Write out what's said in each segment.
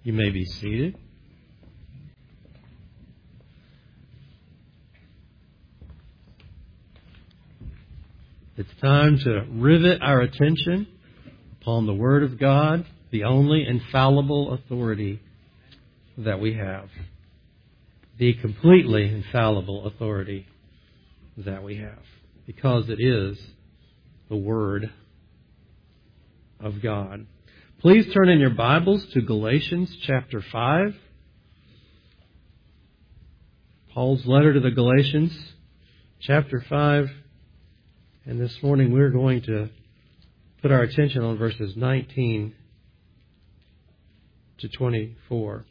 You may be seated. It's time to rivet our attention upon the Word of God, the only infallible authority that we have. The completely infallible authority that we have. Because it is the Word of God. Please turn in your Bibles to Galatians chapter 5. Paul's letter to the Galatians, chapter 5. And this morning we're going to put our attention on verses 19 to 24.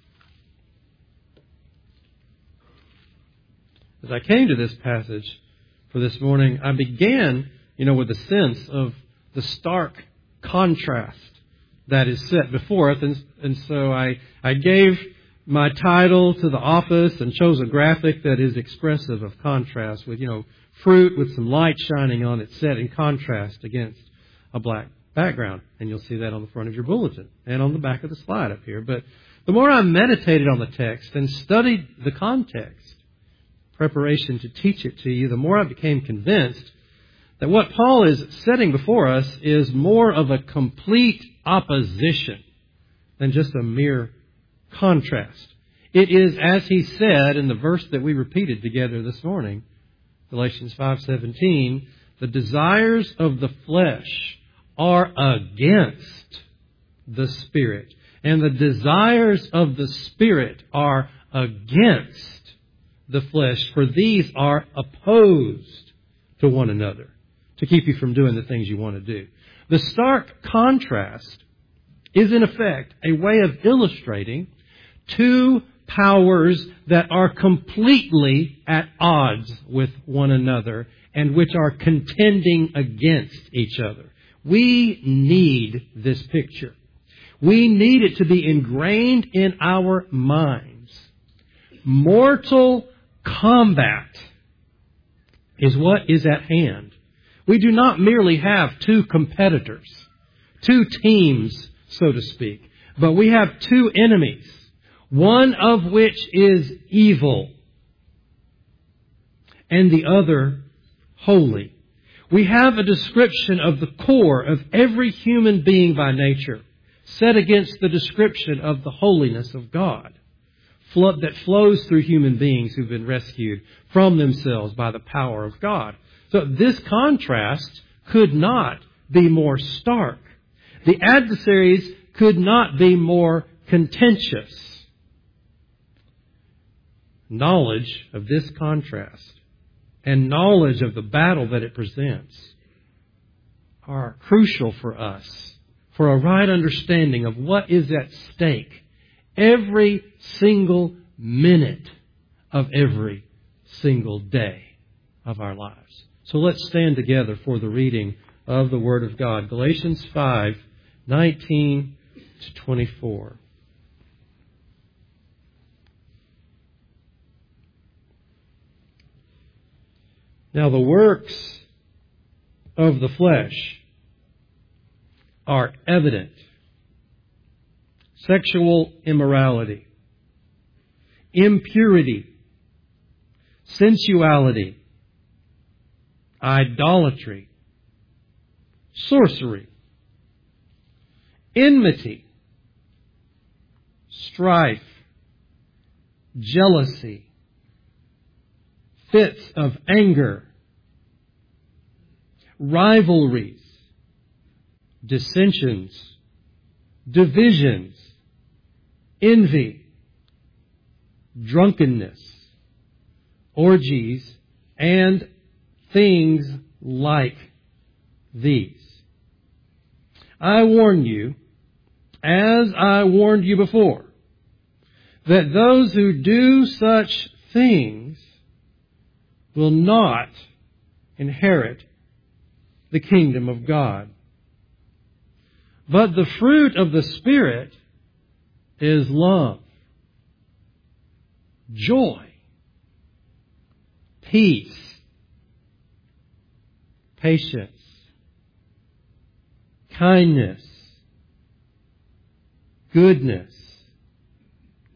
As I came to this passage for this morning, I began, with a sense of the stark contrast that is set before us. And so I gave my title to the office and chose a graphic that is expressive of contrast with, fruit with some light shining on it set in contrast against a black background. And you'll see that on the front of your bulletin and on the back of the slide up here. But the more I meditated on the text and studied the context, preparation to teach it to you, the more I became convinced that what Paul is setting before us is more of a complete opposition than just a mere contrast. It is, as he said in the verse that we repeated together this morning, Galatians 5:17, the desires of the flesh are against the Spirit, and the desires of the Spirit are against the flesh, for these are opposed to one another to keep you from doing the things you want to do. The stark contrast is in effect a way of illustrating two powers that are completely at odds with one another and which are contending against each other. We need this picture. We need it to be ingrained in our minds. Mortal combat is what is at hand. We do not merely have two competitors, two teams, so to speak, but we have two enemies, one of which is evil and the other holy. We have a description of the core of every human being by nature set against the description of the holiness of God that flows through human beings who've been rescued from themselves by the power of God. So this contrast could not be more stark. The adversaries could not be more contentious. Knowledge of this contrast and knowledge of the battle that it presents are crucial for us for a right understanding of what is at stake every single minute of every single day of our lives. So let's stand together for the reading of the Word of God. Galatians 5:19 to 24. Now the works of the flesh are evident: sexual immorality, impurity, sensuality, idolatry, sorcery, enmity, strife, jealousy, fits of anger, rivalries, dissensions, divisions, envy, drunkenness, orgies, and things like these. I warn you, as I warned you before, that those who do such things will not inherit the kingdom of God. But the fruit of the Spirit is love, joy, peace, patience, kindness, goodness,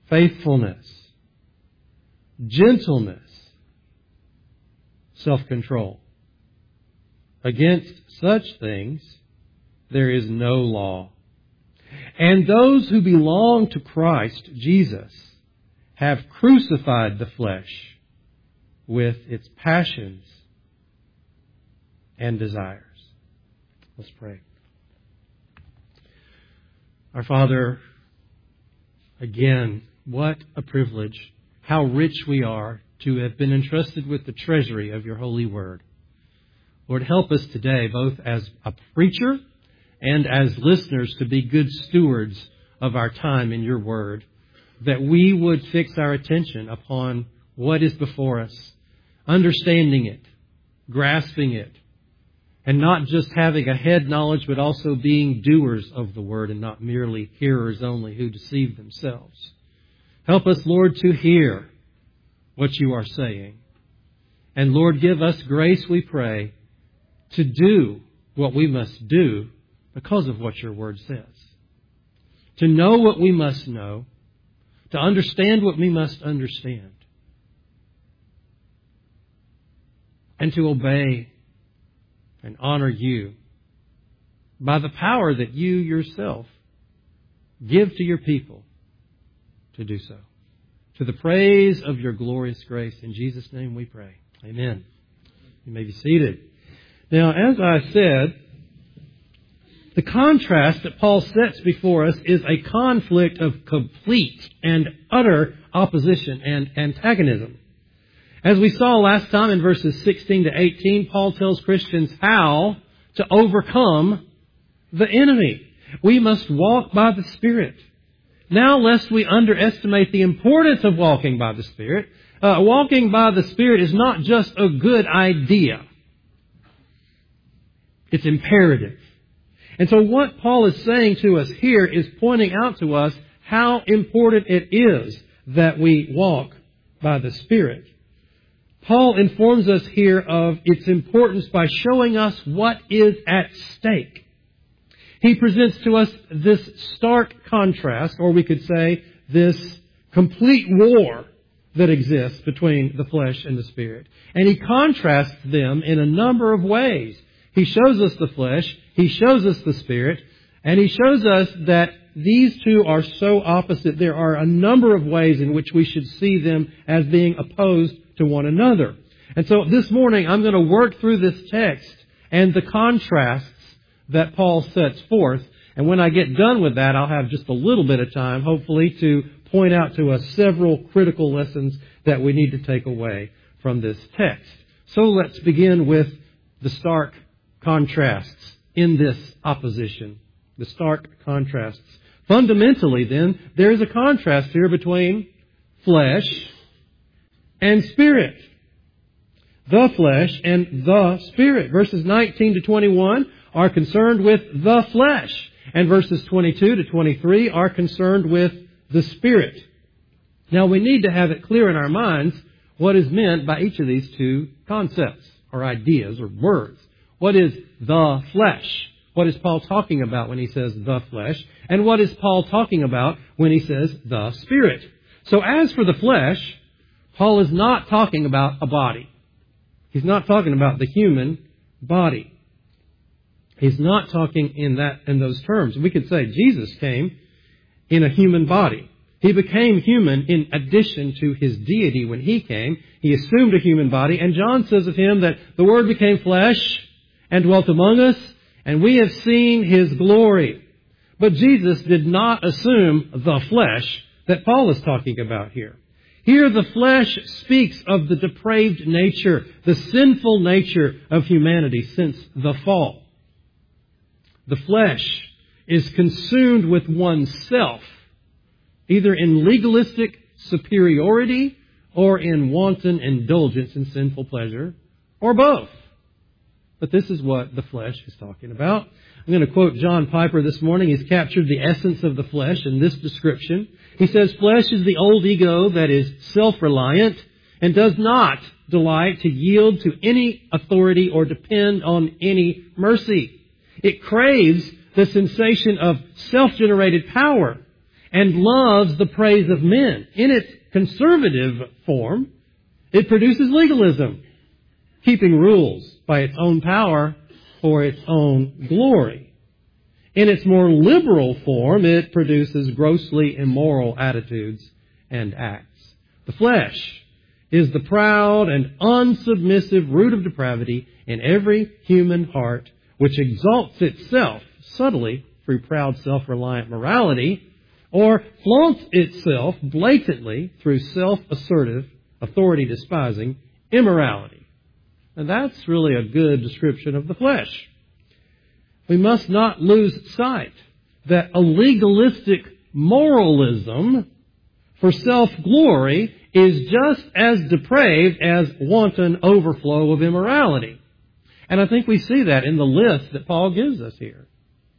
faithfulness, gentleness, self-control. Against such things there is no law. And those who belong to Christ Jesus have crucified the flesh with its passions and desires. Let's pray. Our Father, again, what a privilege, how rich we are to have been entrusted with the treasury of your holy word. Lord, help us today, both as a preacher and as listeners, to be good stewards of our time in your word, that we would fix our attention upon what is before us, understanding it, grasping it, and not just having a head knowledge, but also being doers of the word and not merely hearers only who deceive themselves. Help us, Lord, to hear what you are saying. And Lord, give us grace, we pray, to do what we must do because of what your word says. To know what we must know. To understand what we must understand. And to obey and honor you by the power that you yourself give to your people to do so. To the praise of your glorious grace. In Jesus' name we pray. Amen. You may be seated. Now, as I said, the contrast that Paul sets before us is a conflict of complete and utter opposition and antagonism. As we saw last time in verses 16 to 18, Paul tells Christians how to overcome the enemy. We must walk by the Spirit. Now, lest we underestimate the importance of walking by the Spirit, walking by the Spirit is not just a good idea. It's imperative. And so what Paul is saying to us here is pointing out to us how important it is that we walk by the Spirit. Paul informs us here of its importance by showing us what is at stake. He presents to us this stark contrast, or we could say this complete war that exists between the flesh and the Spirit. And he contrasts them in a number of ways. He shows us the flesh, he shows us the Spirit, and he shows us that these two are so opposite. There are a number of ways in which we should see them as being opposed to one another. And so this morning I'm going to work through this text and the contrasts that Paul sets forth. And when I get done with that, I'll have just a little bit of time, hopefully, to point out to us several critical lessons that we need to take away from this text. So let's begin with the stark contrasts in this opposition. The stark contrasts. Fundamentally, then, there is a contrast here between flesh and Spirit. The flesh and the Spirit. Verses 19 to 21 are concerned with the flesh. And verses 22 to 23 are concerned with the Spirit. Now, we need to have it clear in our minds what is meant by each of these two concepts, or ideas, or words. What is the flesh? What is Paul talking about when he says the flesh? And what is Paul talking about when he says the Spirit? So as for the flesh, Paul is not talking about a body. He's not talking about the human body. He's not talking in those terms. We could say Jesus came in a human body. He became human in addition to his deity when he came. He assumed a human body. And John says of him that the Word became flesh and dwelt among us, and we have seen his glory. But Jesus did not assume the flesh that Paul is talking about here. Here the flesh speaks of the depraved nature, the sinful nature of humanity since the fall. The flesh is consumed with oneself, either in legalistic superiority or in wanton indulgence in sinful pleasure, or both. But this is what the flesh is talking about. I'm going to quote John Piper this morning. He's captured the essence of the flesh in this description. He says, flesh is the old ego that is self-reliant and does not delight to yield to any authority or depend on any mercy. It craves the sensation of self-generated power and loves the praise of men. In its conservative form, it produces legalism, keeping rules by its own power for its own glory. In its more liberal form, it produces grossly immoral attitudes and acts. The flesh is the proud and unsubmissive root of depravity in every human heart, which exalts itself subtly through proud self-reliant morality, or flaunts itself blatantly through self-assertive, authority-despising immorality. And that's really a good description of the flesh. We must not lose sight that a legalistic moralism for self-glory is just as depraved as wanton overflow of immorality. And I think we see that in the list that Paul gives us here.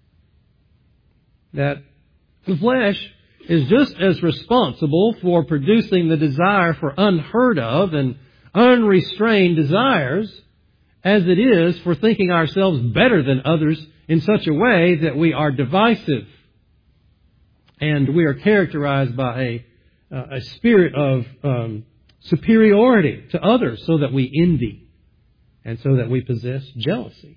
That the flesh is just as responsible for producing the desire for unheard of and unrestrained desires as it is for thinking ourselves better than others in such a way that we are divisive and we are characterized by a spirit of superiority to others, so that we envy and so that we possess jealousy.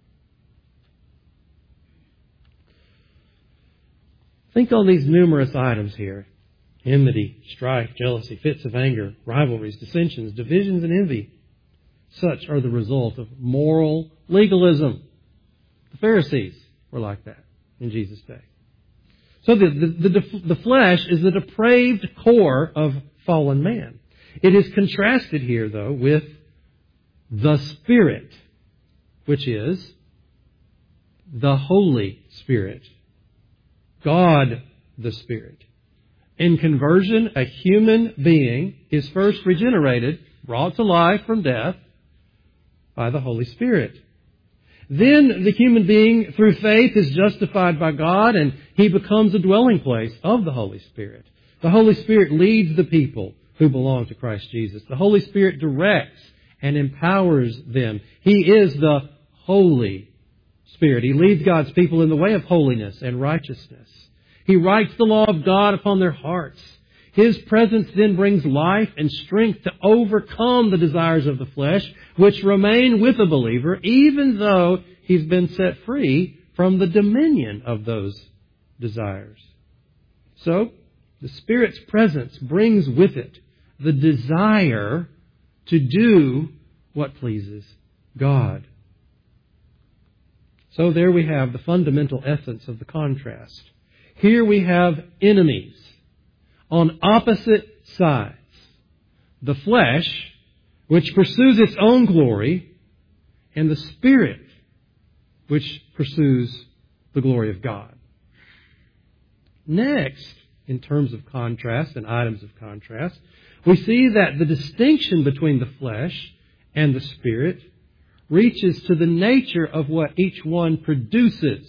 Think on these numerous items here: enmity, strife, jealousy, fits of anger, rivalries, dissensions, divisions, and envy. Such are the result of moral legalism. The Pharisees were like that in Jesus' day. So the flesh is the depraved core of fallen man. It is contrasted here, though, with the Spirit, which is the Holy Spirit. God the Spirit. In conversion, a human being is first regenerated, brought to life from death by the Holy Spirit. Then the human being, through faith, is justified by God, and he becomes a dwelling place of the Holy Spirit. The Holy Spirit leads the people who belong to Christ Jesus. The Holy Spirit directs and empowers them. He is the Holy Spirit. He leads God's people in the way of holiness and righteousness. He writes the law of God upon their hearts. His presence then brings life and strength to overcome the desires of the flesh, which remain with a believer, even though he's been set free from the dominion of those desires. So, the Spirit's presence brings with it the desire to do what pleases God. So there we have the fundamental essence of the contrast. Here we have enemies on opposite sides. The flesh, which pursues its own glory, and the Spirit, which pursues the glory of God. Next, in terms of contrast and items of contrast, we see that the distinction between the flesh and the Spirit reaches to the nature of what each one produces.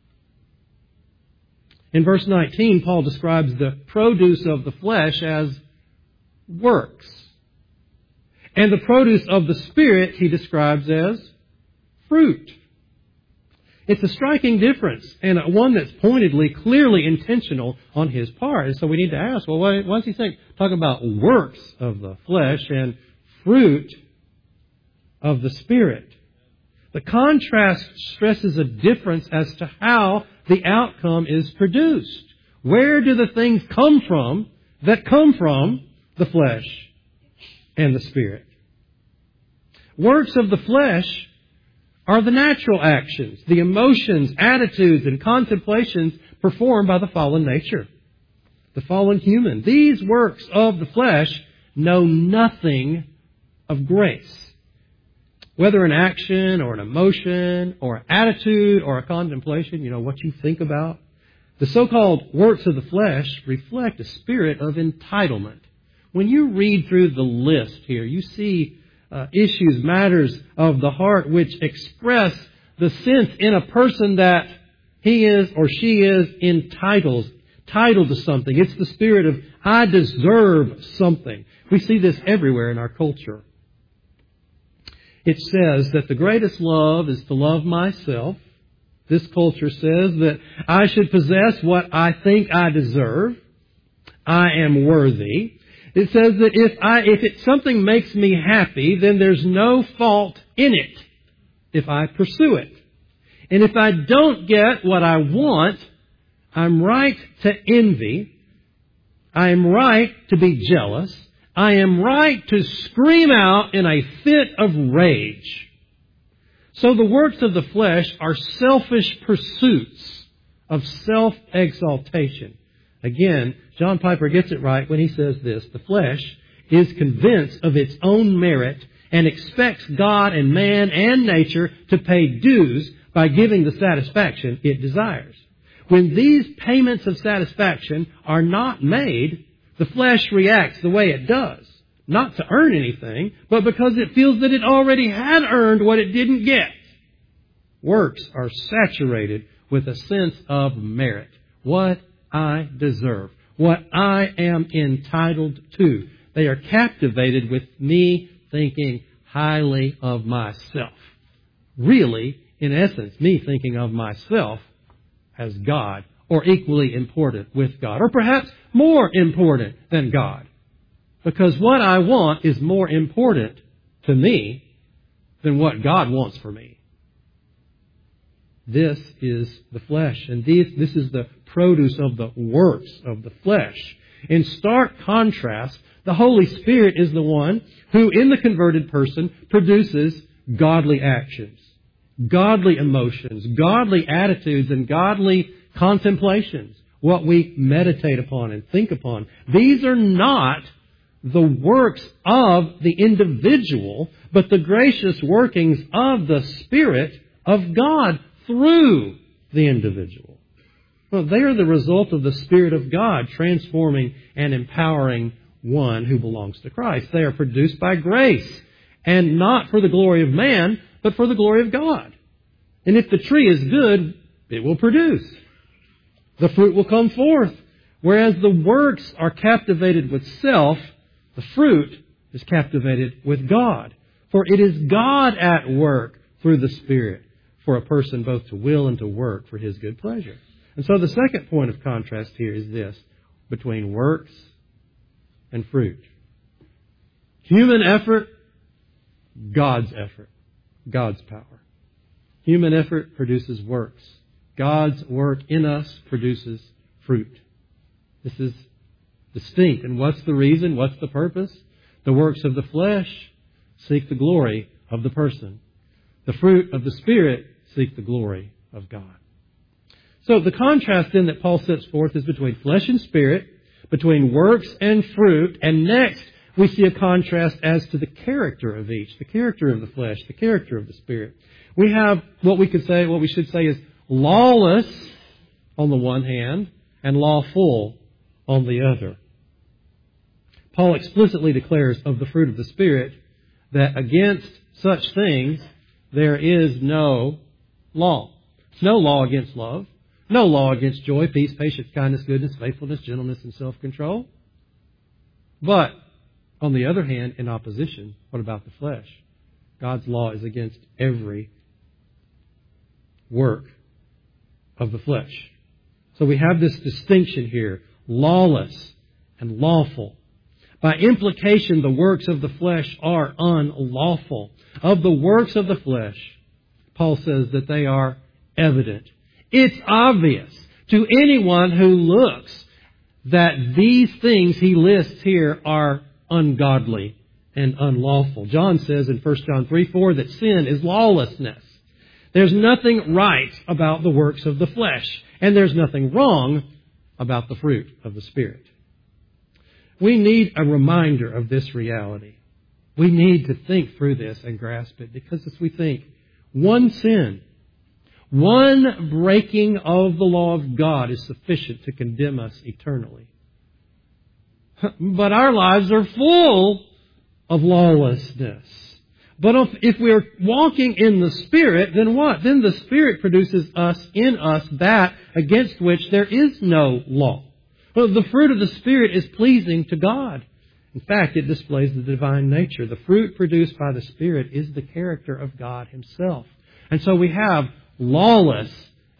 In verse 19, Paul describes the produce of the flesh as works. And the produce of the Spirit he describes as fruit. It's a striking difference, and one that's pointedly, clearly intentional on his part. And so we need to ask, well, why is he talking about works of the flesh and fruit of the Spirit? The contrast stresses a difference as to how the outcome is produced. Where do the things come from that come from the flesh and the Spirit? Works of the flesh are the natural actions, the emotions, attitudes, and contemplations performed by the fallen nature, the fallen human. These works of the flesh know nothing of grace. Whether an action or an emotion or an attitude or a contemplation, what you think about, the so-called works of the flesh reflect a spirit of entitlement. When you read through the list here, you see issues, matters of the heart which express the sense in a person that he is or she is entitled to something. It's the spirit of, I deserve something. We see this everywhere in our culture. It says that the greatest love is to love myself This culture says that I should possess what I think I deserve. I am worthy. It says that if something makes me happy, then there's no fault in it if I pursue it. And if I don't get what I want, I'm right to envy. I am right to be jealous. I am right to scream out in a fit of rage. So the works of the flesh are selfish pursuits of self-exaltation. Again, John Piper gets it right when he says this: the flesh is convinced of its own merit and expects God and man and nature to pay dues by giving the satisfaction it desires. When these payments of satisfaction are not made, the flesh reacts the way it does. Not to earn anything, but because it feels that it already had earned what it didn't get. Works are saturated with a sense of merit. What I deserve. What I am entitled to. They are captivated with me thinking highly of myself. Really, in essence, me thinking of myself as God, or equally important with God, or perhaps more important than God. Because what I want is more important to me than what God wants for me. This is the flesh, and this is the produce of the works of the flesh. In stark contrast, the Holy Spirit is the one who, in the converted person, produces godly actions, godly emotions, godly attitudes, and godly contemplations, what we meditate upon and think upon. These are not the works of the individual, but the gracious workings of the Spirit of God through the individual. Well, they are the result of the Spirit of God transforming and empowering one who belongs to Christ. They are produced by grace, and not for the glory of man, but for the glory of God. And if the tree is good, it will produce. The fruit will come forth. Whereas the works are captivated with self, the fruit is captivated with God. For it is God at work through the Spirit for a person both to will and to work for His good pleasure. And so the second point of contrast here is this, between works and fruit. Human effort, God's effort, God's power. Human effort produces works. God's work in us produces fruit. This is distinct. And what's the reason? What's the purpose? The works of the flesh seek the glory of the person. The fruit of the Spirit seek the glory of God. So the contrast then that Paul sets forth is between flesh and spirit, between works and fruit, and next we see a contrast as to the character of each, the character of the flesh, the character of the Spirit. We have what we should say is lawless on the one hand and lawful on the other. Paul explicitly declares of the fruit of the Spirit that against such things there is no law. There's no law against love, no law against joy, peace, patience, kindness, goodness, faithfulness, gentleness, and self-control. But, on the other hand, in opposition, what about the flesh? God's law is against every work of the flesh. So we have this distinction here, lawless and lawful. By implication, the works of the flesh are unlawful. Of the works of the flesh, Paul says that they are evident. It's obvious to anyone who looks that these things he lists here are ungodly and unlawful. John says in 1 John 3:4 that sin is lawlessness. There's nothing right about the works of the flesh, and there's nothing wrong about the fruit of the Spirit. We need a reminder of this reality. We need to think through this and grasp it, because as we think, one sin, one breaking of the law of God is sufficient to condemn us eternally. But our lives are full of lawlessness. But if we're walking in the Spirit, then what? Then the Spirit produces in us that against which there is no law. Well, the fruit of the Spirit is pleasing to God. In fact, it displays the divine nature. The fruit produced by the Spirit is the character of God Himself. And so we have lawless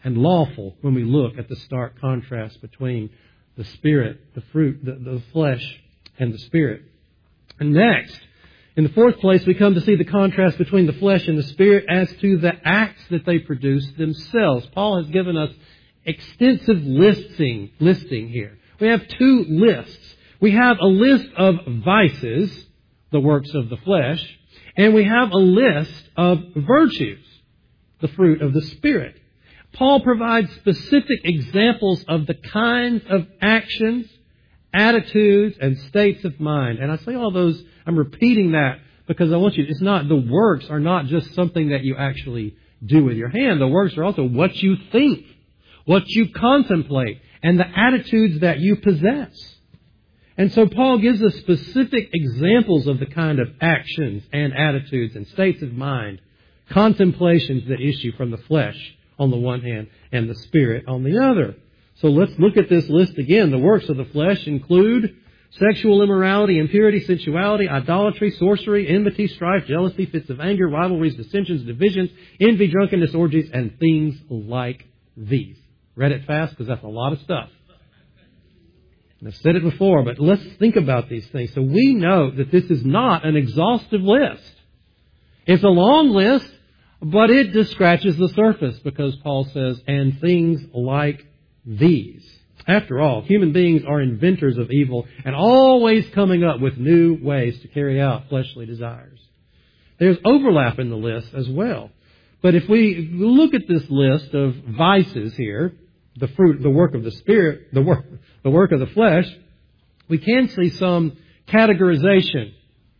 and lawful when we look at the stark contrast between the Spirit, the fruit, the flesh, and the Spirit. And next, in the fourth place, we come to see the contrast between the flesh and the Spirit as to the acts that they produce themselves. Paul has given us extensive listing here. We have two lists. We have a list of vices, the works of the flesh, and we have a list of virtues, the fruit of the Spirit. Paul provides specific examples of the kinds of actions, attitudes, and states of mind. And I say all those, I'm repeating that because I want you, the works are not just something that you actually do with your hand. The works are also what you think, what you contemplate, and the attitudes that you possess. And so Paul gives us specific examples of the kind of actions and attitudes and states of mind, contemplations that issue from the flesh on the one hand and the Spirit on the other. So let's look at this list again. The works of the flesh include sexual immorality, impurity, sensuality, idolatry, sorcery, enmity, strife, jealousy, fits of anger, rivalries, dissensions, divisions, envy, drunkenness, orgies, and things like these. Read it fast because that's a lot of stuff. And I've said it before, but let's think about these things. So we know that this is not an exhaustive list. It's a long list, but it just scratches the surface because Paul says, and things like these. After all, human beings are inventors of evil and always coming up with new ways to carry out fleshly desires. There's overlap in the list as well. But if we look at this list of vices here, the fruit, the work of the Spirit, the work of the flesh, we can see some categorization.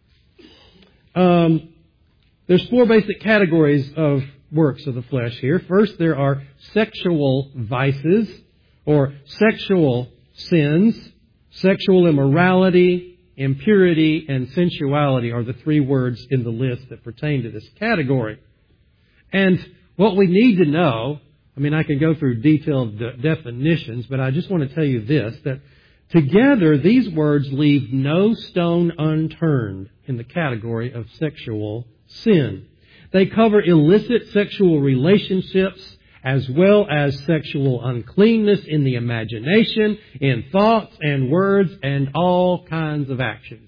There's four basic categories of works of the flesh here. First, there are sexual vices or sexual sins. Sexual immorality, impurity, and sensuality are the three words in the list that pertain to this category. And what we need to know, I can go through detailed definitions, but I just want to tell you this, that together these words leave no stone unturned in the category of sexual sin. They cover illicit sexual relationships as well as sexual uncleanness in the imagination, in thoughts and words, and all kinds of actions.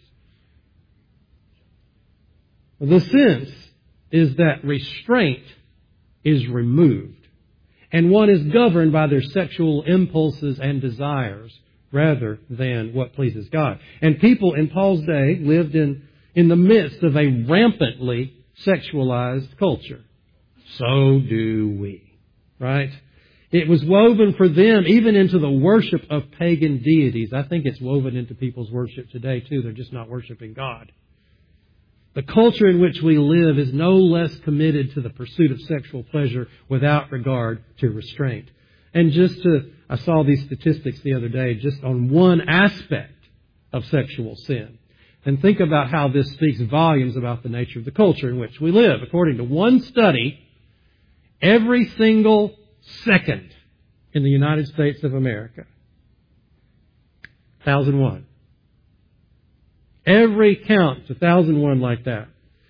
The sense is that restraint is removed, and one is governed by their sexual impulses and desires rather than what pleases God. And people in Paul's day lived in the midst of a rampantly sexualized culture. So do we. Right? It was woven for them even into the worship of pagan deities. I think it's woven into people's worship today too. They're just not worshiping God. The culture in which we live is no less committed to the pursuit of sexual pleasure without regard to restraint. And I saw these statistics the other day just on one aspect of sexual sin. And think about how this speaks volumes about the nature of the culture in which we live. According to one study, every single second in the United States of America, 1,001. Every count, 1,001 like that.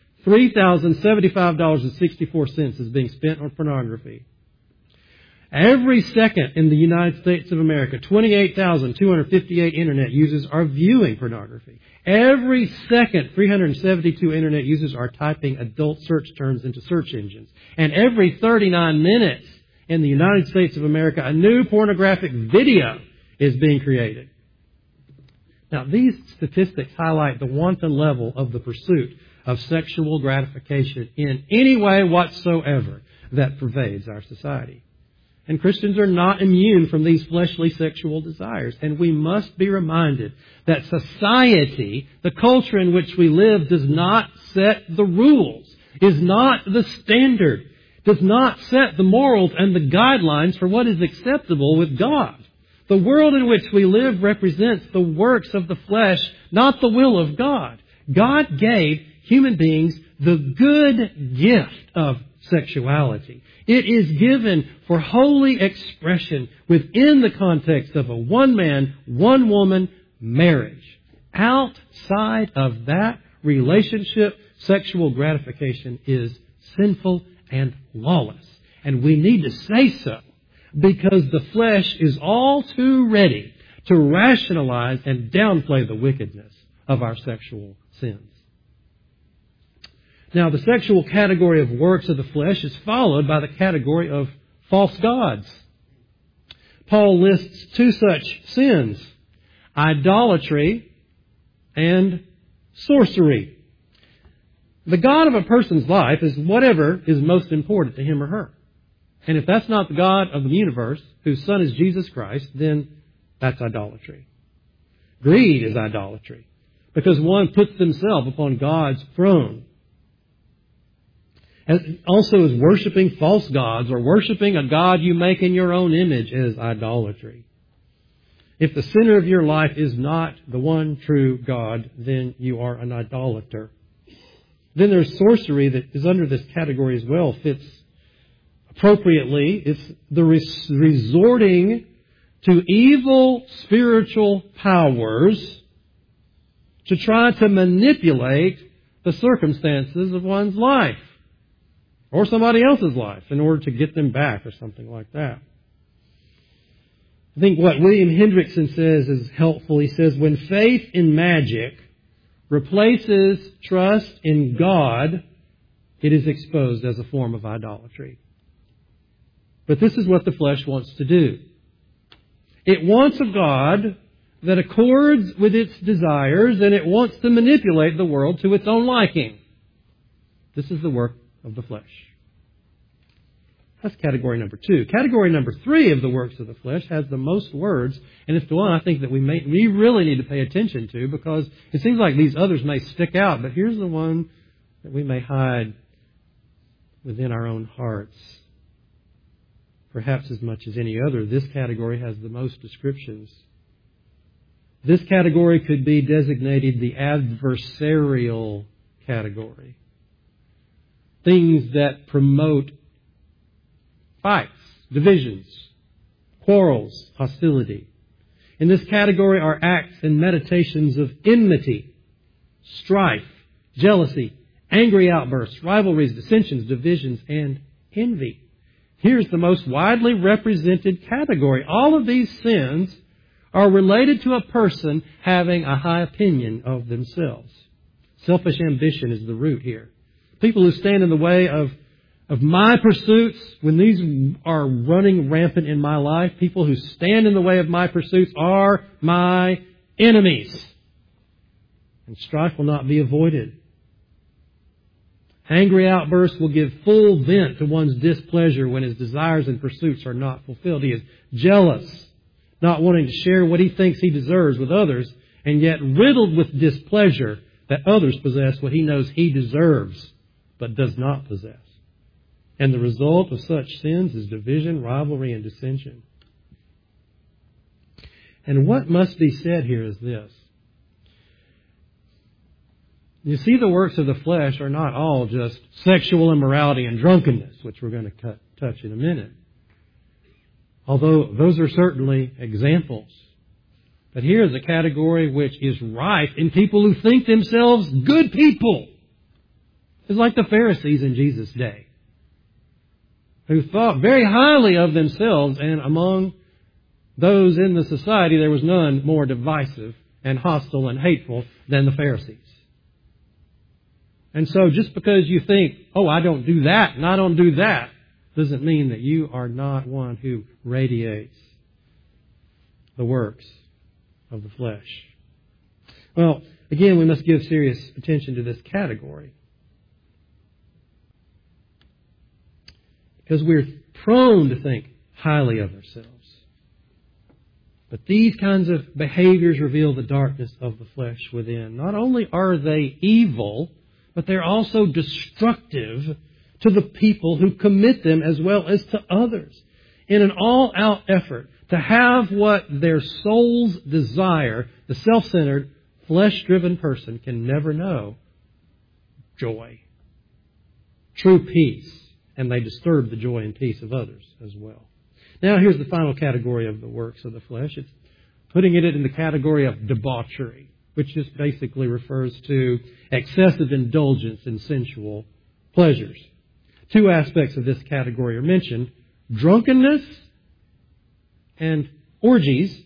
$3,075.64 is being spent on pornography. Every second in the United States of America, 28,258 Internet users are viewing pornography. Every second, 372 Internet users are typing adult search terms into search engines. And every 39 minutes in the United States of America, a new pornographic video is being created. Now, these statistics highlight the wanton level of the pursuit of sexual gratification in any way whatsoever that pervades our society. And Christians are not immune from these fleshly sexual desires. And we must be reminded that society, the culture in which we live, does not set the rules, is not the standard, does not set the morals and the guidelines for what is acceptable with God. The world in which we live represents the works of the flesh, not the will of God. God gave human beings the good gift of sexuality. It is given for holy expression within the context of a one-man, one-woman marriage. Outside of that relationship, sexual gratification is sinful and lawless. And we need to say so. because the flesh is all too ready to rationalize and downplay the wickedness of our sexual sins. Now, the sexual category of works of the flesh is followed by the category of false gods. Paul lists two such sins: idolatry and sorcery. The God of a person's life is whatever is most important to him or her. And if that's not the God of the universe, whose Son is Jesus Christ, then that's idolatry. Greed is idolatry, because one puts themselves upon God's throne. And also is worshiping false gods or worshiping a God you make in your own image is idolatry. If the center of your life is not the one true God, then you are an idolater. Then there's sorcery that is under this category as well, fits appropriately. It's the resorting to evil spiritual powers to try to manipulate the circumstances of one's life or somebody else's life in order to get them back or something like that. I think what William Hendrickson says is helpful. He says, when faith in magic replaces trust in God, it is exposed as a form of idolatry. But this is what the flesh wants to do. It wants a God that accords with its desires, and it wants to manipulate the world to its own liking. This is the work of the flesh. That's category number 2. Category number 3 of the works of the flesh has the most words, and it's the one I think that we really need to pay attention to, because it seems like these others may stick out, but here's the one that we may hide within our own hearts. Perhaps as much as any other, this category has the most descriptions. This category could be designated the adversarial category. Things that promote fights, divisions, quarrels, hostility. In this category are acts and meditations of enmity, strife, jealousy, angry outbursts, rivalries, dissensions, divisions, and envy. Here's the most widely represented category. All of these sins are related to a person having a high opinion of themselves. Selfish ambition is the root here. People who stand in the way of my pursuits, when these are running rampant in my life, people who stand in the way of my pursuits are my enemies. And strife will not be avoided. Angry outbursts will give full vent to one's displeasure when his desires and pursuits are not fulfilled. He is jealous, not wanting to share what he thinks he deserves with others, and yet riddled with displeasure that others possess what he knows he deserves, but does not possess. And the result of such sins is division, rivalry, and dissension. And what must be said here is this. You see, the works of the flesh are not all just sexual immorality and drunkenness, which we're going to touch in a minute. Although those are certainly examples. But here is a category which is rife in people who think themselves good people. It's like the Pharisees in Jesus' day, who thought very highly of themselves, and among those in the society there was none more divisive and hostile and hateful than the Pharisees. And so just because you think, oh, I don't do that and I don't do that, doesn't mean that you are not one who radiates the works of the flesh. Well, again, we must give serious attention to this category, because we're prone to think highly of ourselves. But these kinds of behaviors reveal the darkness of the flesh within. Not only are they evil, but they're also destructive to the people who commit them as well as to others. In an all-out effort to have what their souls desire, the self-centered, flesh-driven person can never know joy, true peace, and they disturb the joy and peace of others as well. Now here's the final category of the works of the flesh. It's putting it in the category of debauchery, which just basically refers to excessive indulgence in sensual pleasures. Two aspects of this category are mentioned: drunkenness and orgies,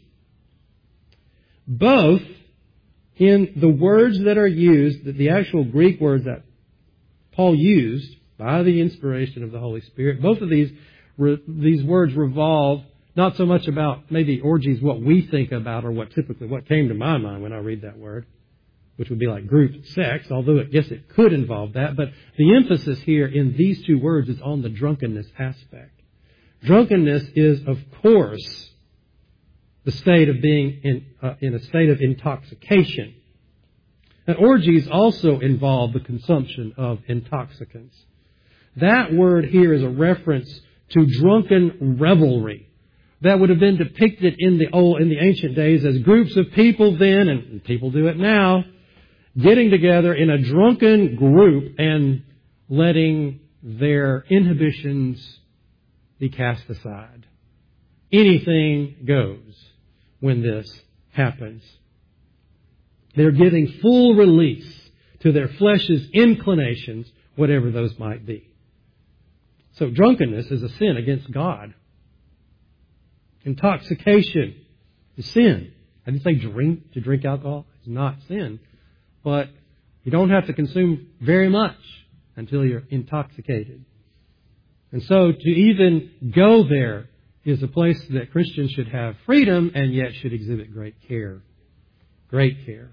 both in the words that are used, the actual Greek words that Paul used by the inspiration of the Holy Spirit, both of these words revolve not so much about maybe orgies, what we think about, or what came to my mind when I read that word, which would be like group sex, although I guess it could involve that. But the emphasis here in these two words is on the drunkenness aspect. Drunkenness is, of course, the state of being in a state of intoxication. And orgies also involve the consumption of intoxicants. That word here is a reference to drunken revelry that would have been depicted in the ancient days as groups of people then, and people do it now, getting together in a drunken group and letting their inhibitions be cast aside. Anything goes when this happens. They're giving full release to their flesh's inclinations, whatever those might be. So drunkenness is a sin against God. Intoxication is sin. I didn't say to drink alcohol. It's not sin. But you don't have to consume very much until you're intoxicated. And so to even go there is a place that Christians should have freedom and yet should exhibit great care. Great care.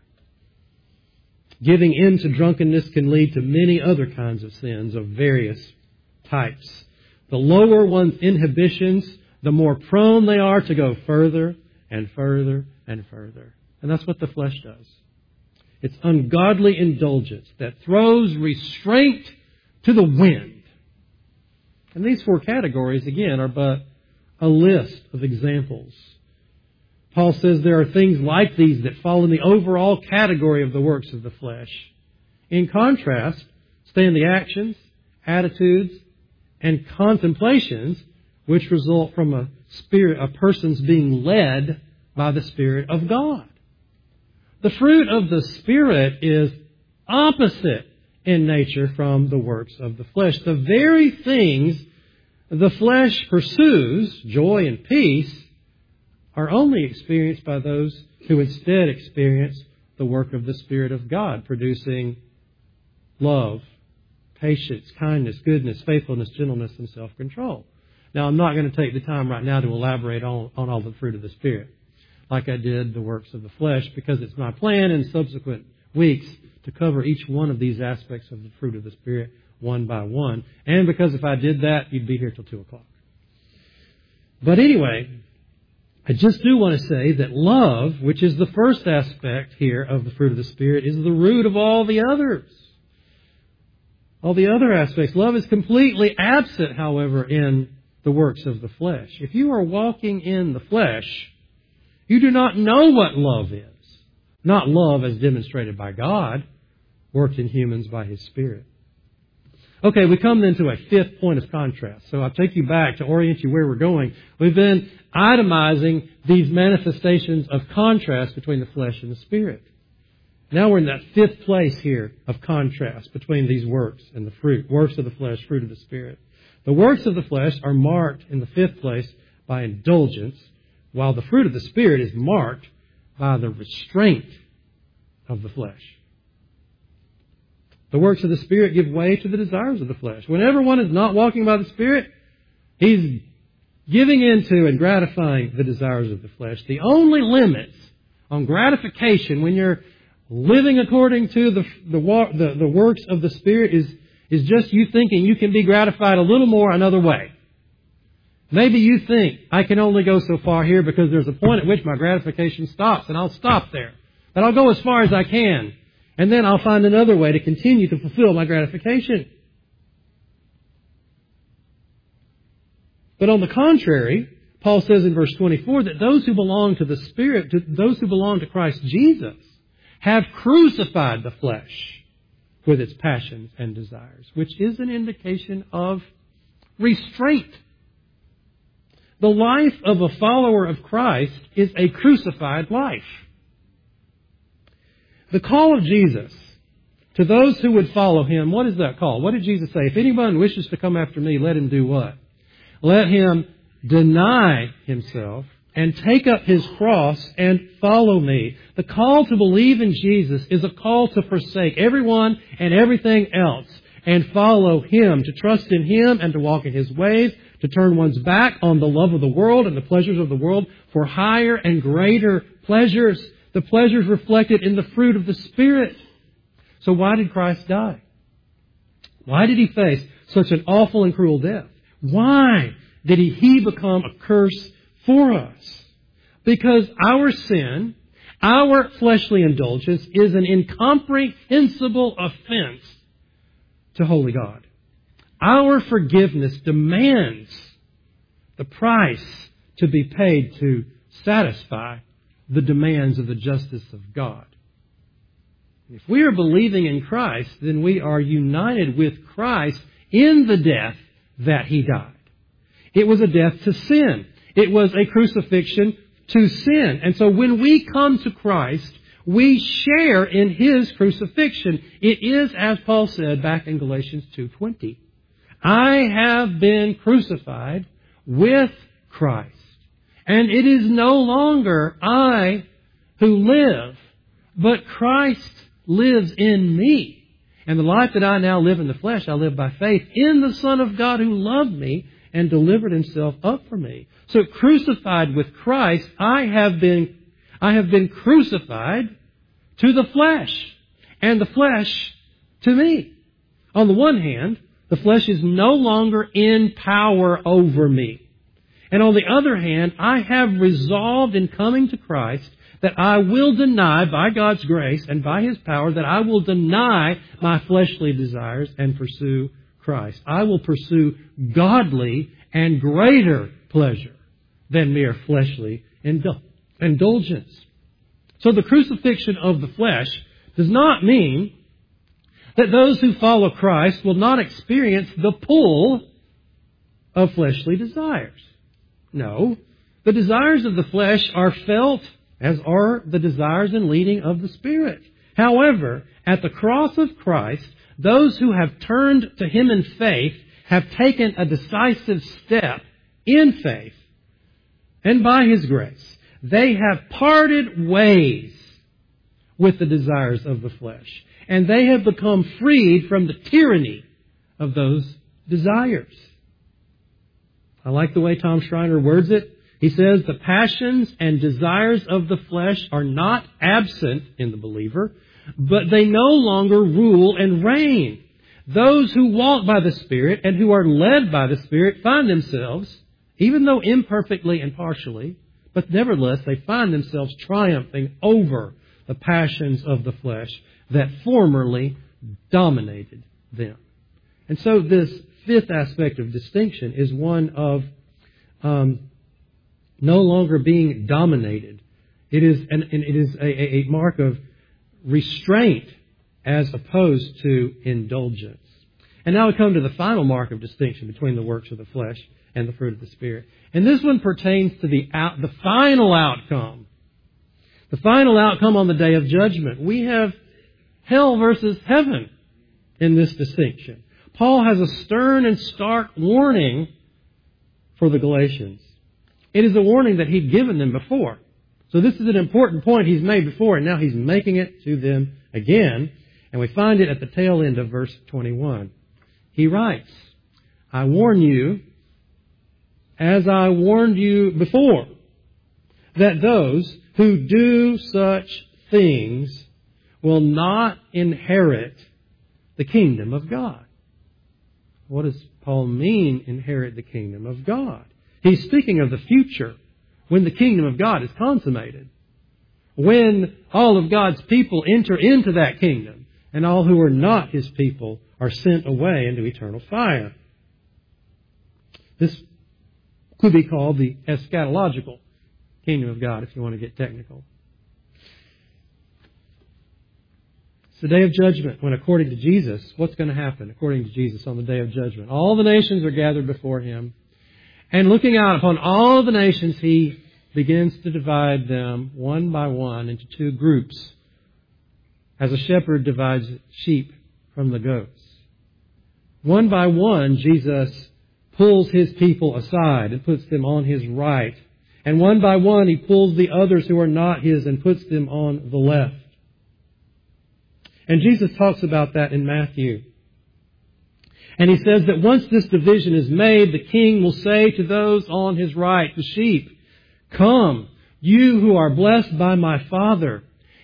Giving in to drunkenness can lead to many other kinds of sins of various types. The lower one's inhibitions, the more prone they are to go further and further and further. And that's what the flesh does. It's ungodly indulgence that throws restraint to the wind. And these four categories, again, are but a list of examples. Paul says there are things like these that fall in the overall category of the works of the flesh. In contrast, stand the actions, attitudes, and contemplations which result from a person's being led by the Spirit of God. The fruit of the Spirit is opposite in nature from the works of the flesh. The very things the flesh pursues, joy and peace, are only experienced by those who instead experience the work of the Spirit of God, producing love, patience, kindness, goodness, faithfulness, gentleness, and self-control. Now, I'm not going to take the time right now to elaborate on all the fruit of the Spirit, like I did the works of the flesh, because it's my plan in subsequent weeks to cover each one of these aspects of the fruit of the Spirit one by one. And because if I did that, you'd be here till 2 o'clock. But anyway, I just do want to say that love, which is the first aspect here of the fruit of the Spirit, is the root of all the others. All the other aspects. Love is completely absent, however, in the works of the flesh. If you are walking in the flesh, you do not know what love is. Not love as demonstrated by God, worked in humans by His Spirit. Okay, we come then to a fifth point of contrast. So I'll take you back to orient you where we're going. We've been itemizing these manifestations of contrast between the flesh and the Spirit. Now we're in that fifth place here of contrast between these works and the fruit. Works of the flesh, fruit of the Spirit. The works of the flesh are marked in the fifth place by indulgence, while the fruit of the Spirit is marked by the restraint of the flesh. The works of the Spirit give way to the desires of the flesh. Whenever one is not walking by the Spirit, he's giving into and gratifying the desires of the flesh. The only limits on gratification when you're living according to the works of the Spirit is just you thinking you can be gratified a little more another way. Maybe you think, I can only go so far here because there's a point at which my gratification stops, and I'll stop there. But I'll go as far as I can, and then I'll find another way to continue to fulfill my gratification. But on the contrary, Paul says in verse 24 that those who belong to the Spirit, those who belong to Christ Jesus, have crucified the flesh with its passions and desires, which is an indication of restraint. The life of a follower of Christ is a crucified life. The call of Jesus to those who would follow Him, what is that call? What did Jesus say? If anyone wishes to come after me, let him do what? Let him deny himself and take up his cross and follow me. The call to believe in Jesus is a call to forsake everyone and everything else and follow him, to trust in him and to walk in his ways, to turn one's back on the love of the world and the pleasures of the world for higher and greater pleasures, the pleasures reflected in the fruit of the Spirit. So why did Christ die? Why did he face such an awful and cruel death? Why did he become a curse for us? Because our sin, our fleshly indulgence, is an incomprehensible offense to holy God. Our forgiveness demands the price to be paid to satisfy the demands of the justice of God. If we are believing in Christ, then we are united with Christ in the death that he died. It was a death to sin. It was a crucifixion to sin. And so when we come to Christ, we share in his crucifixion. It is, as Paul said back in Galatians 2:20, I have been crucified with Christ. And it is no longer I who live, but Christ lives in me. And the life that I now live in the flesh, I live by faith in the Son of God who loved me and delivered himself up for me. So crucified with Christ, I have been crucified to the flesh, and the flesh to me. On the one hand, the flesh is no longer in power over me. And on the other hand, I have resolved in coming to Christ that I will deny, by God's grace and by his power, that I will deny my fleshly desires and pursue Christ. I will pursue godly and greater pleasure than mere fleshly indulgence. So the crucifixion of the flesh does not mean that those who follow Christ will not experience the pull of fleshly desires. No, the desires of the flesh are felt, as are the desires and leading of the Spirit. However, at the cross of Christ, those who have turned to him in faith have taken a decisive step in faith, and by his grace, they have parted ways with the desires of the flesh, and they have become freed from the tyranny of those desires. I like the way Tom Schreiner words it. He says, the passions and desires of the flesh are not absent in the believer, but they no longer rule and reign. Those who walk by the Spirit and who are led by the Spirit find themselves, even though imperfectly and partially, but nevertheless they find themselves triumphing over the passions of the flesh that formerly dominated them. And so this fifth aspect of distinction is one of no longer being dominated. It is a mark of restraint as opposed to indulgence. And now we come to the final mark of distinction between the works of the flesh and the fruit of the Spirit. And this one pertains to the final outcome. The final outcome on the day of judgment. We have hell versus heaven in this distinction. Paul has a stern and stark warning for the Galatians. It is a warning that he'd given them before. So this is an important point he's made before, and now he's making it to them again. And we find it at the tail end of verse 21. He writes, I warn you, as I warned you before, that those who do such things will not inherit the kingdom of God. What does Paul mean, inherit the kingdom of God? He's speaking of the future, when the kingdom of God is consummated. When all of God's people enter into that kingdom, and all who are not his people are sent away into eternal fire. This could be called the eschatological kingdom of God, if you want to get technical. It's the day of judgment, when according to Jesus, what's going to happen according to Jesus on the day of judgment? All the nations are gathered before him. And looking out upon all the nations, he begins to divide them one by one into two groups, as a shepherd divides sheep from the goats. One by one, Jesus pulls his people aside and puts them on his right And one by one He pulls the others who are not His and puts them on the left. And Jesus talks about that in Matthew. And He says that once this division is made, the King will say to those on His right, the sheep, "Come, you who are blessed by my Father,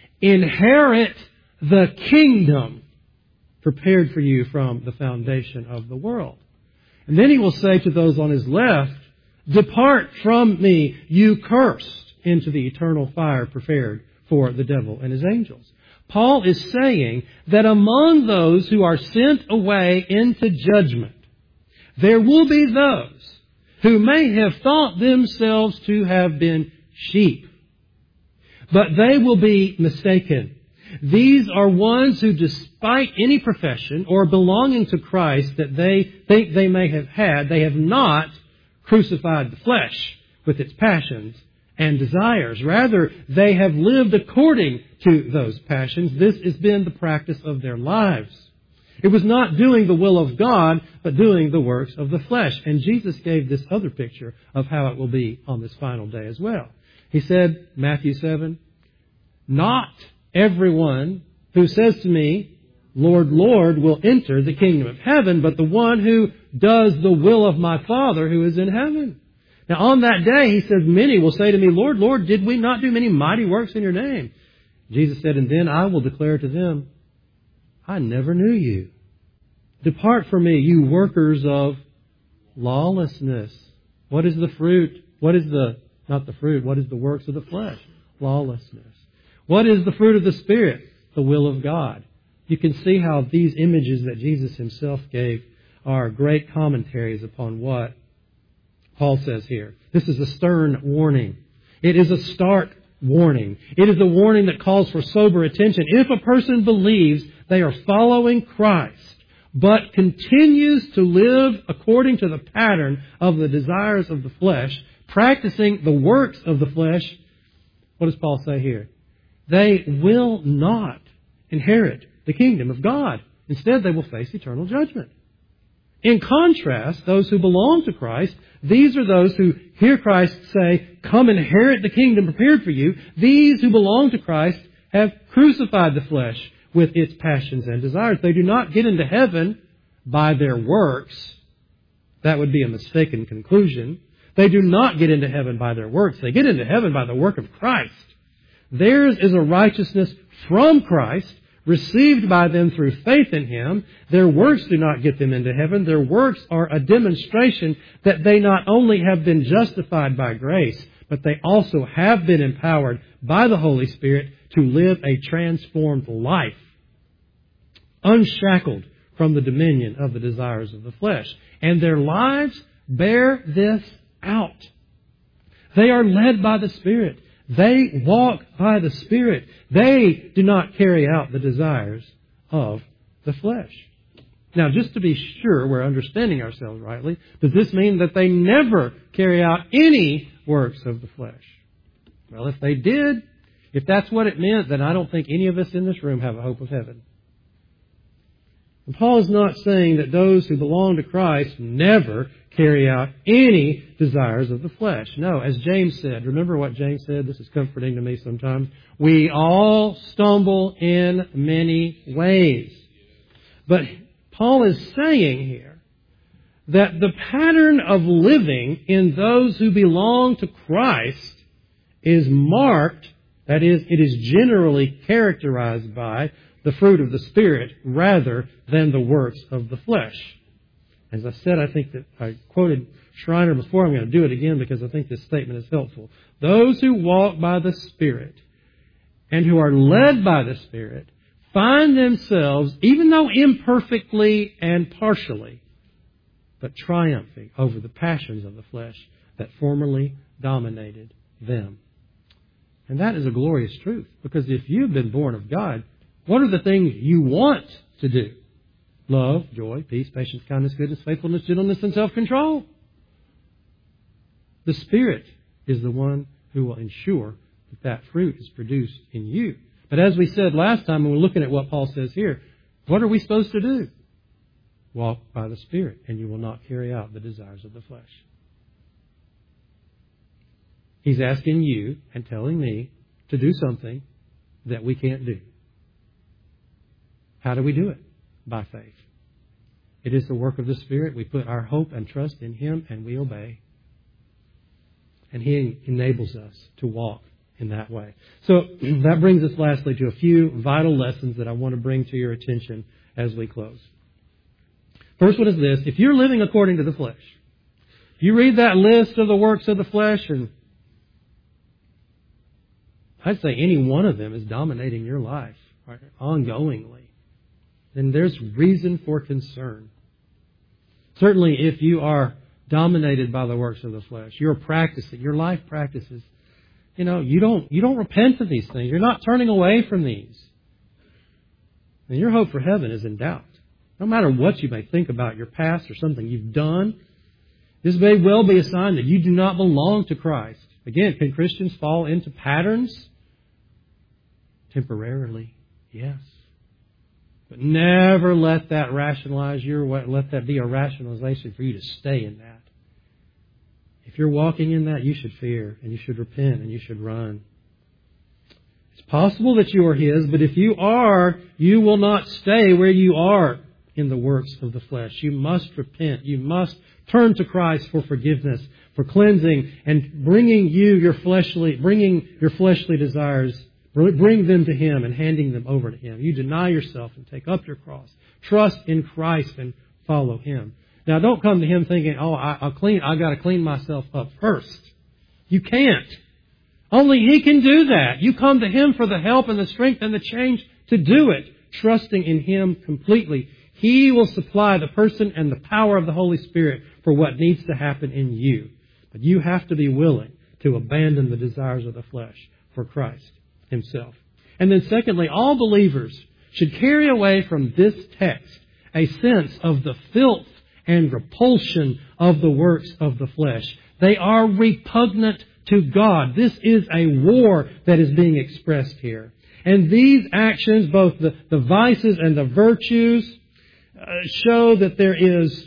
inherit the kingdom prepared for you from the foundation of the world." And then He will say to those on His left, "Depart from me, you cursed, into the eternal fire prepared for the devil and his angels." Paul is saying that among those who are sent away into judgment, there will be those who may have thought themselves to have been sheep. But they will be mistaken. These are ones who, despite any profession or belonging to Christ that they think they may have had, they have not crucified the flesh with its passions and desires. Rather, they have lived according to those passions. This has been the practice of their lives. It was not doing the will of God, but doing the works of the flesh. And Jesus gave this other picture of how it will be on this final day as well. He said, Matthew 7, "Not everyone who says to me, 'Lord, Lord,' will enter the kingdom of heaven, but the one who does the will of my Father who is in heaven." Now on that day, He says, many will say to me, "Lord, Lord, did we not do many mighty works in your name?" Jesus said, "And then I will declare to them, I never knew you. Depart from me, you workers of lawlessness." What is the fruit? What is the works of the flesh? Lawlessness. What is the fruit of the Spirit? The will of God. You can see how these images that Jesus Himself gave are great commentaries upon what Paul says here. This is a stern warning. It is a stark warning. It is a warning that calls for sober attention. If a person believes they are following Christ, but continues to live according to the pattern of the desires of the flesh, practicing the works of the flesh, what does Paul say here? They will not inherit the kingdom of God. Instead, they will face eternal judgment. In contrast, those who belong to Christ, these are those who hear Christ say, "Come inherit the kingdom prepared for you." These who belong to Christ have crucified the flesh with its passions and desires. They do not get into heaven by their works. That would be a mistaken conclusion. They do not get into heaven by their works. They get into heaven by the work of Christ. Theirs is a righteousness from Christ, received by them through faith in Him. Their works do not get them into heaven. Their works are a demonstration that they not only have been justified by grace, but they also have been empowered by the Holy Spirit to live a transformed life, unshackled from the dominion of the desires of the flesh. And their lives bear this out. They are led by the Spirit. They walk by the Spirit. They do not carry out the desires of the flesh. Now, just to be sure we're understanding ourselves rightly, does this mean that they never carry out any works of the flesh? Well, if they did, if that's what it meant, then I don't think any of us in this room have a hope of heaven. And Paul is not saying that those who belong to Christ never carry out any desires of the flesh. No, as James said, remember what James said? This is comforting to me sometimes. We all stumble in many ways. But Paul is saying here that the pattern of living in those who belong to Christ is marked, that is, it is generally characterized by the fruit of the Spirit rather than the works of the flesh. As I said, I think that I quoted Schreiner before. I'm going to do it again because I think this statement is helpful. Those who walk by the Spirit and who are led by the Spirit find themselves, even though imperfectly and partially, but triumphing over the passions of the flesh that formerly dominated them. And that is a glorious truth, because if you've been born of God, what are the things you want to do? Love, joy, peace, patience, kindness, goodness, faithfulness, gentleness, and self-control. The Spirit is the one who will ensure that that fruit is produced in you. But as we said last time, when we're looking at what Paul says here, what are we supposed to do? Walk by the Spirit, and you will not carry out the desires of the flesh. He's asking you and telling me to do something that we can't do. How do we do it? By faith. It is the work of the Spirit. We put our hope and trust in Him and we obey. And He enables us to walk in that way. So that brings us lastly to a few vital lessons that I want to bring to your attention as we close. First one is this. If you're living according to the flesh, you read that list of the works of the flesh, and I'd say any one of them is dominating your life ongoingly, then there's reason for concern. Certainly if you are dominated by the works of the flesh, you're practicing, your life practices, you don't repent of these things. You're not turning away from these. And your hope for heaven is in doubt. No matter what you may think about your past or something you've done, this may well be a sign that you do not belong to Christ. Again, can Christians fall into patterns? Temporarily, yes. But never let that rationalize let that be a rationalization for you to stay in that. If you're walking in that, you should fear, and you should repent, and you should run. It's possible that you are His, but if you are, you will not stay where you are in the works of the flesh. You must repent. You must turn to Christ for forgiveness, for cleansing, and bringing your fleshly desires, bring them to Him and handing them over to Him. You deny yourself and take up your cross. Trust in Christ and follow Him. Now, don't come to Him thinking, I got to clean myself up first. You can't. Only He can do that. You come to Him for the help and the strength and the change to do it, trusting in Him completely. He will supply the person and the power of the Holy Spirit for what needs to happen in you. But you have to be willing to abandon the desires of the flesh for Christ Himself. And then secondly, all believers should carry away from this text a sense of the filth and repulsion of the works of the flesh. They are repugnant to God. This is a war that is being expressed here. And these actions, both the vices and the virtues, show that there is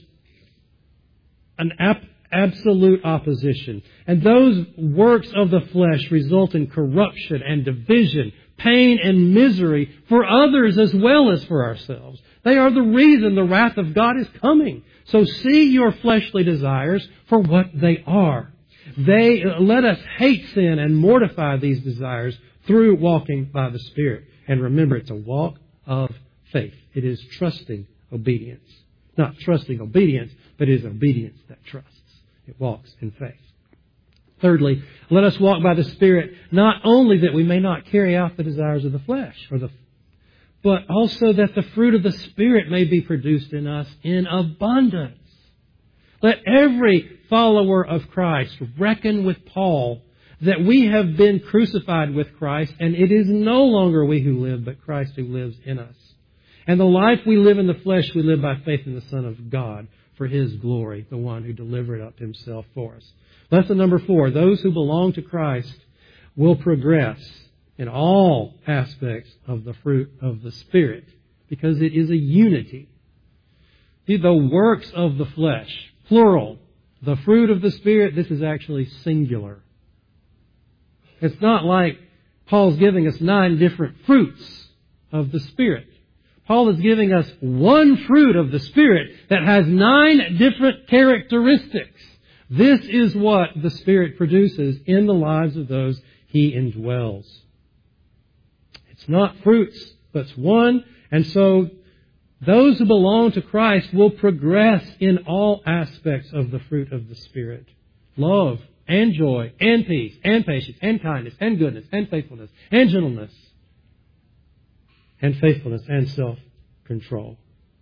an absolute opposition. And those works of the flesh result in corruption and division, pain and misery for others as well as for ourselves. They are the reason the wrath of God is coming. So see your fleshly desires for what they are. Let us hate sin and mortify these desires through walking by the Spirit. And remember, it's a walk of faith. It is trusting obedience. Not trusting obedience, but it is obedience that trusts. It walks in faith. Thirdly, let us walk by the Spirit, not only that we may not carry out the desires of the flesh, but also that the fruit of the Spirit may be produced in us in abundance. Let every follower of Christ reckon with Paul that we have been crucified with Christ, and it is no longer we who live, but Christ who lives in us. And the life we live in the flesh, we live by faith in the Son of God for His glory, the one who delivered up Himself for us. Lesson number 4, those who belong to Christ will progress in all aspects of the fruit of the Spirit, because it is a unity. See, the works of the flesh, plural. The fruit of the Spirit, this is actually singular. It's not like Paul's giving us 9 different fruits of the Spirit. Paul is giving us one fruit of the Spirit that has 9 different characteristics. This is what the Spirit produces in the lives of those He indwells. It's not fruits, but it's one. And so those who belong to Christ will progress in all aspects of the fruit of the Spirit. Love and joy and peace and patience and kindness and goodness and faithfulness and gentleness and faithfulness and self-control.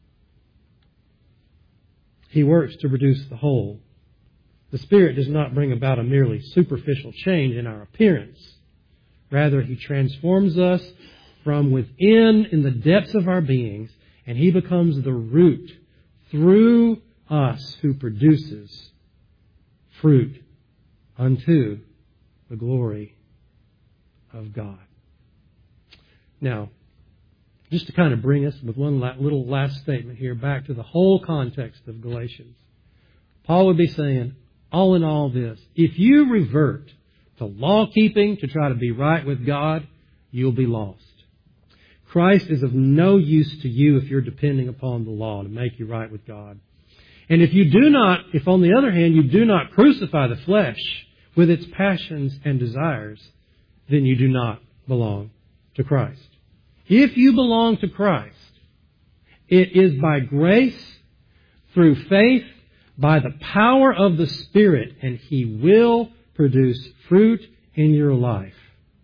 He works to produce the whole. The Spirit does not bring about a merely superficial change in our appearance. Rather, He transforms us from within in the depths of our beings, and He becomes the root through us who produces fruit unto the glory of God. Now, just to kind of bring us with one little last statement here back to the whole context of Galatians. Paul would be saying, all in all this, if you revert to law keeping to try to be right with God, you'll be lost. Christ is of no use to you if you're depending upon the law to make you right with God. And if on the other hand you do not crucify the flesh with its passions and desires, then you do not belong to Christ. If you belong to Christ, it is by grace, through faith, by the power of the Spirit, and He will produce fruit in your life.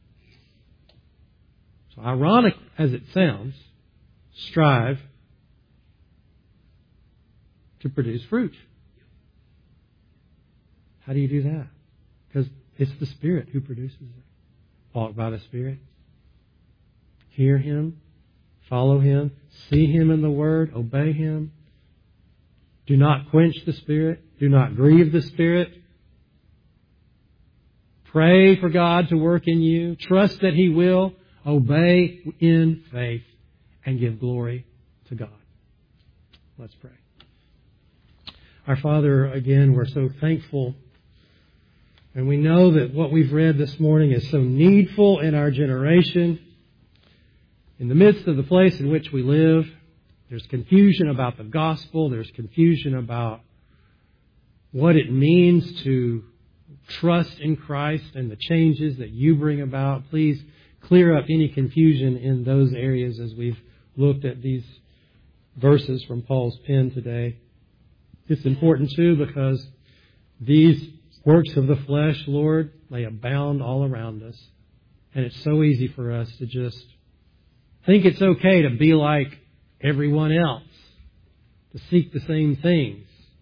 So ironic as it sounds, strive to produce fruit. How do you do that? Because it's the Spirit who produces it. Walk by the Spirit. Hear Him. Follow Him. See Him in the Word. Obey Him. Do not quench the Spirit. Do not grieve the Spirit. Pray for God to work in you. Trust that He will. Obey in faith and give glory to God. Let's pray. Our Father, again, we're so thankful. And we know that what we've read this morning is so needful in our generation. In the midst of the place in which we live, there's confusion about the gospel. There's confusion about what it means to trust in Christ and the changes that you bring about. Please clear up any confusion in those areas as we've looked at these verses from Paul's pen today. It's important, too, because these works of the flesh, Lord, they abound all around us. And it's so easy for us to just think it's okay to be like everyone else, to seek the same things,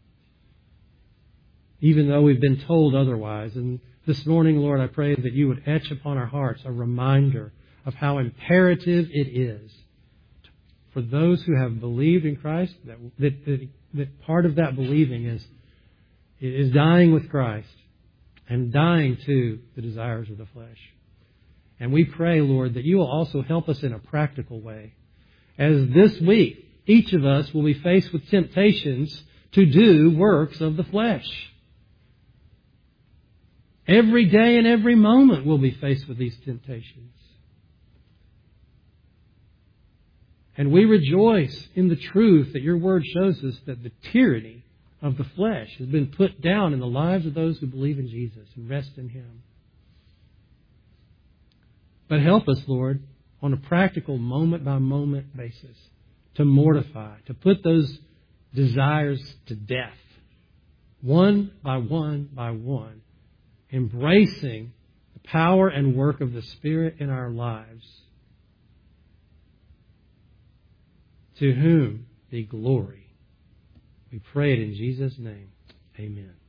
even though we've been told otherwise. And this morning, Lord, I pray that you would etch upon our hearts a reminder of how imperative it is for those who have believed in Christ, that part of that believing is dying with Christ and dying to the desires of the flesh. And we pray, Lord, that you will also help us in a practical way. As this week, each of us will be faced with temptations to do works of the flesh. Every day and every moment we'll be faced with these temptations. And we rejoice in the truth that your word shows us that the tyranny of the flesh has been put down in the lives of those who believe in Jesus and rest in Him. But help us, Lord, on a practical moment-by-moment basis to mortify, to put those desires to death, one by one, embracing the power and work of the Spirit in our lives. To whom be glory. We pray it in Jesus' name. Amen.